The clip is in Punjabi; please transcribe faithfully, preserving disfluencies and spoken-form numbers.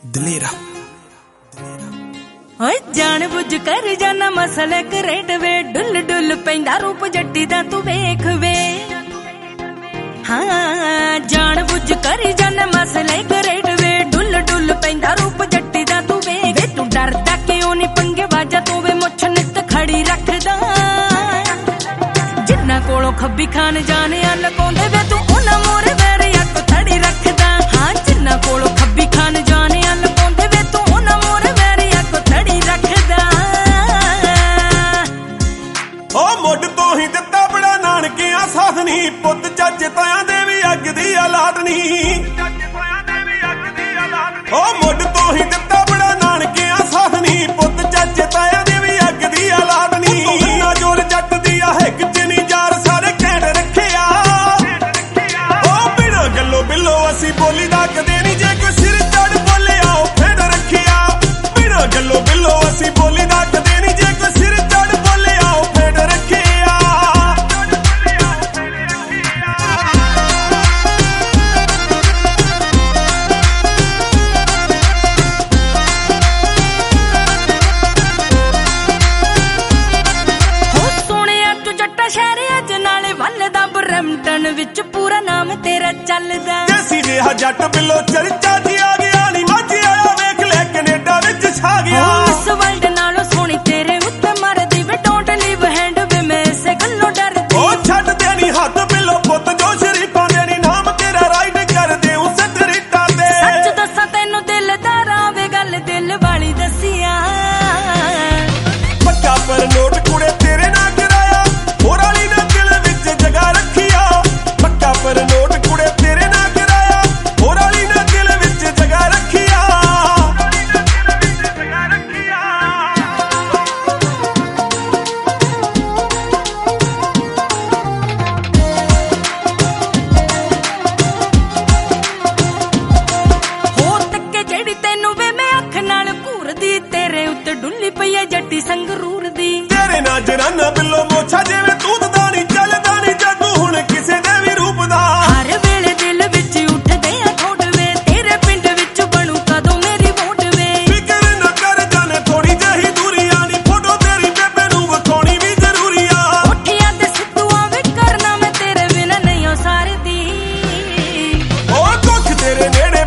ਦਲੇਰਾ ਓਏ ਜਾਣ ਬੁੱਝ ਕਰ ਜਾਨਾ ਮਸਲੇ ਕਰੇਟ ਵੇ ਡੁੱਲ ਡੁੱਲ ਪੈਂਦਾ ਰੂਪ ਜੱਟੀ ਦਾ ਤੂੰ ਵੇਖ ਵੇ ਹਾਂ ਜਾਣ ਬੁੱਝ ਕਰ ਜਾਨਾ ਮਸਲੇ ਕਰੇਟ ਵੇ ਡੁੱਲ ਡੁੱਲ ਪੈਂਦਾ ਰੂਪ ਜੱਟੀ ਦਾ ਤੂੰ ਵੇਖ ਵੇ ਤੂੰ ਡਰਦਾ ਕਿਉਂ ਨਹੀਂ ਪੰਗੇ ਵਾਜਾ ਤੂੰ ਵੇ ਮੁੱਛ ਨਿੱਤ ਖੜੀ ਰੱਖਦਾ ਜਿੰਨਾ ਕੋਲੋਂ ਖੱਬੀ ਖਾਨ ਜਾਣਿਆ ਲਗਾਉਂਦੇ ਵੇ ਤੂੰ ਉਹਨਾਂ ਮੋਰੇ ਵੈਰ ਅੱਖ ਥੜੀ ਰੱਖਦਾ ਹਾਂ ਜਿੰਨਾ ਕੋਲੋਂ ਖੱਬੀ ਖਾਨ ਜਾਣਿਆ ਲਗਾਉਂਦੇ ਵੇ ਤੂੰ ਉਹਨਾਂ ਮੋਰੇ ਵੈਰ ਅੱਖ ਥੜੀ ਰੱਖਦਾ ਓ ਮੁੱਢ ਤੋਂ ਹੀ ਦਿੱਤਾ ਬੜਾ ਨਾਨਕਿਆਂ ਸਾਥ ਨੀ ਪੁੱਤ ਚਾਚੇ ਤਾਇਆਂ ਦੇ ਵੀ ਅੱਗ ਦੀ ਔਲਾਦ ਨੀ ਓ ਮੁੱਢ ਤੋਂ ਹੀ ਦਿੱਤਾ ਬੜਾ ਨਾਨਕਿਆਂ ਸਾਥ ਨੀ ਪੁੱਤ ਚਾਚੇ ਤਾਇਆਂ ਦੇ ਵੀ ਅੱਗ ਦੀ ਔਲਾਦ ਨੀ ਨਾ ਜੋਰ ਜੱਟ ਦੀ ਆ ਹਿੱਕ ਚ ਨੀ ਯਾਰ ਸਾਰੇ ਕਹਿਣ ਰੱਖਿਆ ਓ ਬਿਨਾਂ ਗੱਲੋਂ ਬਿੱਲੋ ਅਸੀਂ ਬੋਲੀ ਦਾ ਕਦੇ ਨੀ ਜੇ ਕੋਈ ਸਿਰ ਚੜ ਬੋਲਿਆ ਉਹ ਫੇਰ ਰੱਖਿਆ ਬਿਨਾਂ ਗੱਲੋਂ ਬਿੱਲੋ ਅਸੀਂ ਬੋਲੀ ਦਾ ਕਦੇ ਨੀ ਜੇ ਕੋਈ ਸਿਰ ਚੜ ਬੋਲਿਆ ਉਹ ਫੇਰ ਰੱਖਿਆ ਬਰੈਂਪਟਨ ਵਿੱਚ ਪੂਰਾ ਨਾਮ ਤੇਰਾ ਚੱਲਦਾ ਜੈਸੀ ਜਿਹਾ ਜੱਟ ਬਿੱਲੋ ਚਰਚਾ ਚ ਆ ਗਿਆ ਨੀ ਮਾਝੇ ਆਇਆ ਵੇਖ ਲੈ ਕੈਨੇਡਾ ਵਿੱਚ ਛਾ ਗਿਆ ਇਸ ਵਰਲਡ ਨਾਲੋਂ ਸੋਹਣੀ ਤੇਰੇ ਉੱਤੇ ਮਰਦੀ ਵੇ ਡੋਂਟ ਲੀਵ ਹੈਂਡ ਵੇ ਮੈਂ ਇਸੇ ਗੱਲੋਂ ਡਰਦੀ ਉਹ ਛੱਡ ਦੇ ਨੀ ਹੱਥ ਬਿੱਲੋ ਪੁੱਤ ਜੋ ਸ਼ਰੀਫਾਂ ਦੇ ਨੀ ਨਾਮ ਤੇਰਾ ਰਾਈਡ ਕਰਦੇ ਉਸ ਤਰੀਟਾਂ ਦੇ ਸੱਚ ਦੱਸਾਂ ਤੈਨੂੰ ਦਿਲਦਾਰ ਆਵੇ ਗੱਲ ਦਿਲ ਵਾਲੀ ਦੱਸਿਆ ਪੱਕਾ ਪਰ ਨੋਟ ਕੁੜੇ ਤੇਰੇ ਨਾਲ ਕਰਾਇਆ ਹੋਰ ਵਾਲੀ ਨੇ ਦਿਲ ਵਿੱਚ ਜਗ੍ਹਾ ਰੱਖਿਆ ਪੱਕਾ ਪਰ ਨੋਟ ਕੁੜੇ ਤੇਰੇ ਨਾਲ ਕਰਾਇਆ ਹੋਰ ਵਾਲੀ ਨੇ ਦਿਲ ਵਿੱਚ ਜਗ੍ਹਾ ਰੱਖਿਆ ਹੋਰ ਤੱਕੇ ਜਿਹੜੀ ਤੈਨੂੰ ਵੇ ਮੈਂ ਅੱਖ ਨਾਲ ਘੂਰਦੀ ਤੇਰੇ ਉੱਤੇ ਡੁੱਲੀ ਪਈ ਐ ਜੱਟੀ ਸੰਗਰੂਰ ਦੀ ਤੇਰੇ ਨਾਲ ਜਰਾਨਾ ਬਿੱਲੋ ਮੋਛਾ ਜਿਵੇਂ ਤੂਤ ਦਾ ਨੀ ਚੱਲਦਾ ਨੀ ਜਾਦੂ ਹੁਣ ਕਿਸੇ ਦੇ ਵੀ ਰੂਪ ਦਾ ਹਰ ਵੇਲੇ ਦਿਲ ਵਿੱਚ ਉੱਠਦੇ ਆ ਠੋਡ ਵੇ ਤੇਰੇ ਪਿੰਡ ਵਿੱਚ ਬਣੂ ਕਦੋਂ ਮੇਰੀ ਵੋਟ ਵੇ ਫਿਕਰ ਨਾ ਕਰ ਜਾਣੇ ਥੋੜੀ ਜਿਹੀ ਦੂਰੀ ਆ ਨੀ ਫੋਟੋ ਤੇਰੀ ਬੇਬੇ ਨੂੰ ਵਿਖਾਉਣੀ ਵੀ ਜ਼ਰੂਰੀ ਆ ਉੱਠਿਆ ਤੇ ਸਿੱਧੂਆਂ ਵੇ ਕਰਨਾ ਮੈਂ ਤੇਰੇ ਬਿਨਾਂ ਨਹੀਂ ਹੋ ਸਰਦੀ ਉਹ ਦੁੱਖ ਤੇਰੇ ਨੇੜੇ